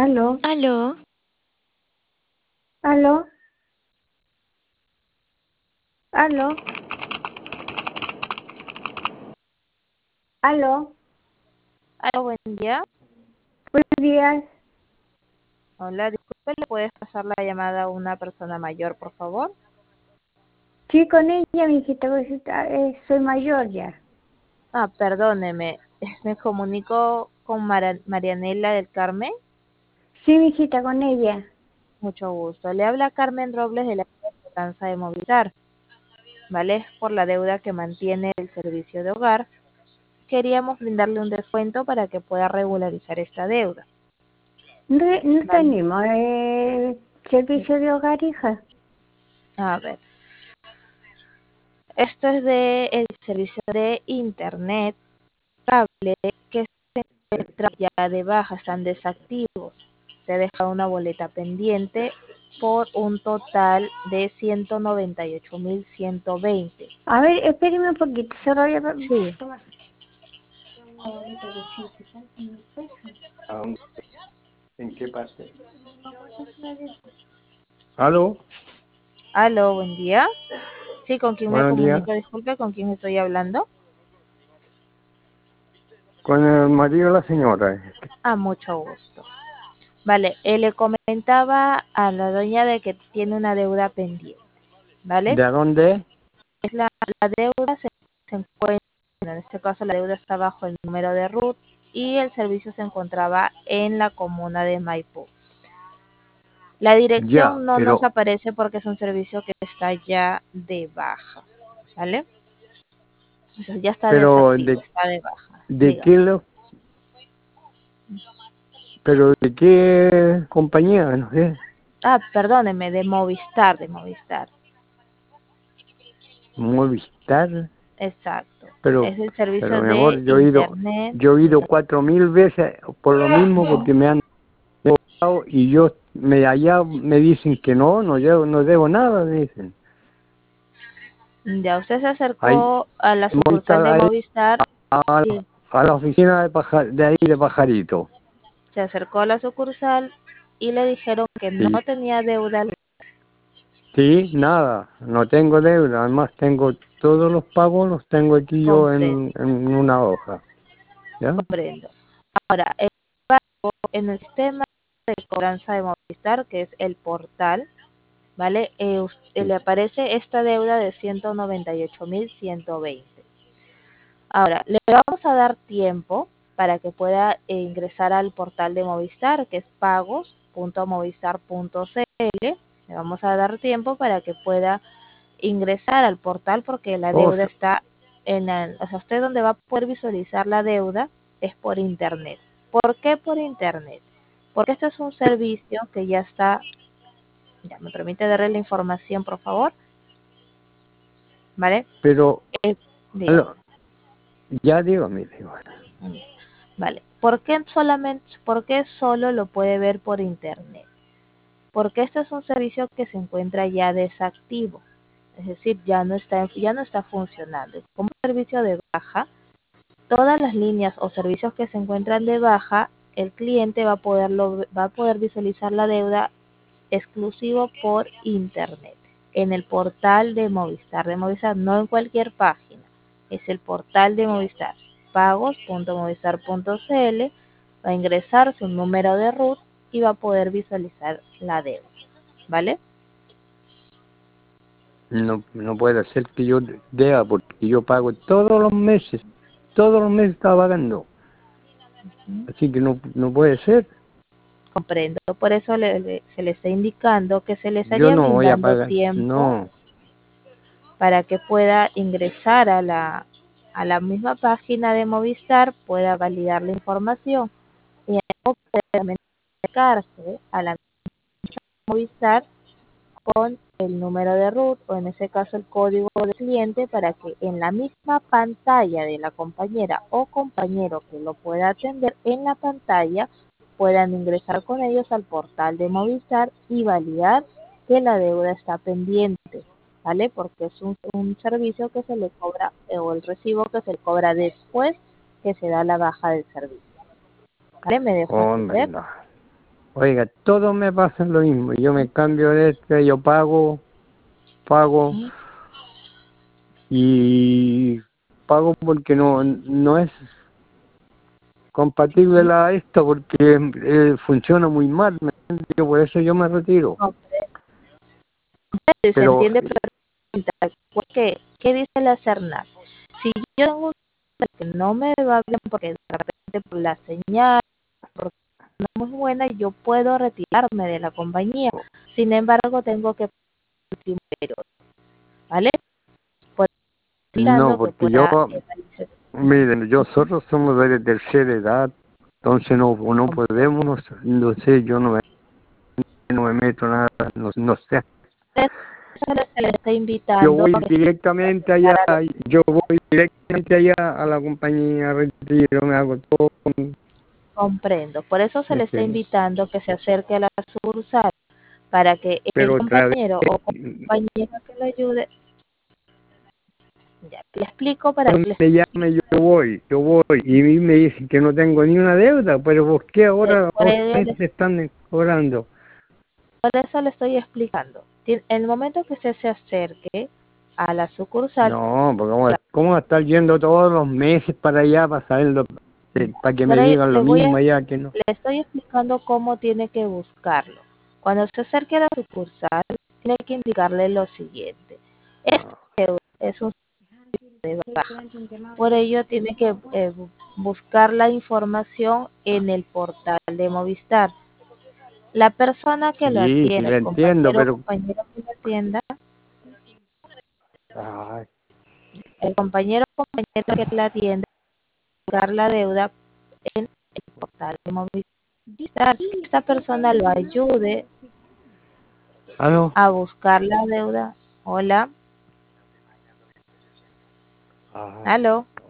Aló, Aló, aló, aló, aló. aló, buen día. Buenos días. Hola, disculpe, ¿le puedes pasar la llamada a una persona mayor, por favor? Sí, con ella, mijita, pues, soy mayor ya. Perdóneme, me comunico con Marianela del Carmen. Sí, mijita, con ella. Mucho gusto. Le habla Carmen Robles de la Aseguranza de Movistar. ¿Vale? Es por la deuda que mantiene el servicio de hogar. Queríamos brindarle un descuento para que pueda regularizar esta deuda. No ¿Vale? tenemos servicio de hogar, hija. A ver, esto es de el servicio de internet cable que se encuentra ya de baja, están desactivos. Se deja una boleta pendiente por un total de 198.120. A ver, espéreme un poquito, se lo voy a... Sí, Toma. Una boleta de 100 y tantos mil pesos. ¿A dónde? ¿En qué parte? ¿Aló? aló, buen día. Sí, ¿con quién me Buenos días. comunico? Disculpe, ¿con quién estoy hablando? Con el marido de la señora. Mucho gusto. Vale, le comentaba a la doña de que tiene una deuda pendiente, ¿vale? ¿De dónde? Es la deuda se encuentra, en este caso la deuda está bajo el número de RUT y el servicio se encontraba en la comuna de Maipú. La Ya, dirección no nos pero, aparece porque es un servicio que está ya de baja, ¿vale? Entonces ya está pero desactivo, está de baja, ¿de dígame. qué pero de qué compañía? No sé. Perdóneme, de Movistar, de Movistar. Movistar. Exacto. Pero, Es el servicio pero mi de amor, internet. yo he ido 4000 veces por lo mismo porque me han dado y yo allá me dicen que no debo nada, dicen. Ya usted se Ahí, acercó a la sucursal Movistar, de ahí, Movistar a, y a la oficina de ahí de Pajarito. se acercó a la sucursal y le dijeron que no Sí, tenía deuda. sí, nada, no tengo deuda, además tengo todos los pagos, los tengo aquí yo Comprendo, en una hoja, ¿ya? comprendo. Ahora, el pago en el sistema de cobranza de Movistar, que es el portal, ¿vale? Sí. Le aparece esta deuda de 198.120. Ahora, le vamos a dar tiempo para que pueda ingresar al portal de Movistar, que es pagos.movistar.cl. Le vamos a dar tiempo para que pueda ingresar al portal porque la O deuda sea, está o sea, usted donde va a poder visualizar la deuda es por internet. ¿Por qué por internet? Porque este es un servicio que ya está, ya me permite darle la información, por favor, ¿vale? pero, Es, dígame. aló, ya dígame, digo. Vale. ¿Por qué solo lo puede ver por internet? Porque este es un servicio que se encuentra ya desactivo, es decir, ya no está funcionando. Como servicio de baja, todas las líneas o servicios que se encuentran de baja, el cliente va a poder visualizar la deuda exclusivo por internet, en el portal de Movistar, no en cualquier página, es el portal de Movistar, pagos.movistar.cl, va a ingresar su número de RUT y va a poder visualizar la deuda, ¿vale? No, no puede ser que yo deba porque yo pago todos los meses estaba pagando, así que no puede ser. Comprendo, por eso se le está indicando que se le Yo estaría no voy a brindando pagar, tiempo no, para que pueda ingresar a la misma página de Movistar, pueda validar la información y puede también acercarse a la Movistar con el número de RUT o en ese caso el código de cliente para que en la misma pantalla de la compañera o compañero que lo pueda atender en la pantalla puedan ingresar con ellos al portal de Movistar y validar que la deuda está pendiente, ¿vale? Porque es un servicio que se le cobra o el recibo que se le cobra después que se da la baja del servicio, ¿vale? ¿Me dejo hombre, entender? no. Oiga, todo me pasa lo mismo. Yo me cambio de yo pago ¿Sí? y pago porque no es compatible ¿Sí? esto porque funciona muy mal. Por eso yo me retiro. Se Pero entiende perfectamente. ¿Qué dice la CERNAC? Si yo tengo un que no me va bien porque de repente por la señal porque no es muy buena, yo puedo retirarme de la compañía. Sin embargo, tengo que pagar primero, ¿vale? Por no, que porque pueda miren, nosotros somos de tercera edad, entonces no podemos, no sé, yo no me meto nada, no sé. se le está Yo invitando voy a que directamente se allá, haga lo yo voy directamente allá a la compañía, retiro, me hago todo con comprendo. Por eso se le está este, invitando que se acerque a la sucursal para que el pero otra vez, compañero o compañera que le ayude, ya le explico para que donde me llame yo voy, y a mí me dicen que no tengo ni una deuda, pero ¿por qué ahora por ustedes me están cobrando? eso le estoy explicando. En el momento que usted se acerque a la sucursal, No, porque ¿cómo va a estar yendo todos los meses para allá para saberlo, para que me por ahí digan lo mismo allá que no? le estoy explicando cómo tiene que buscarlo. Cuando se acerque a la sucursal, tiene que indicarle lo siguiente. Este es un de baja. Por ello, tiene que buscar la información en el portal de Movistar. La persona que lo Sí, sí atiende, lo entiendo, pero compañero que lo atienda, ay, el compañero o compañera que la atiende, buscar la deuda en el portal de Movistar. Esta persona lo ayude ¿aló? a buscar la deuda. Hola, Ay. aló.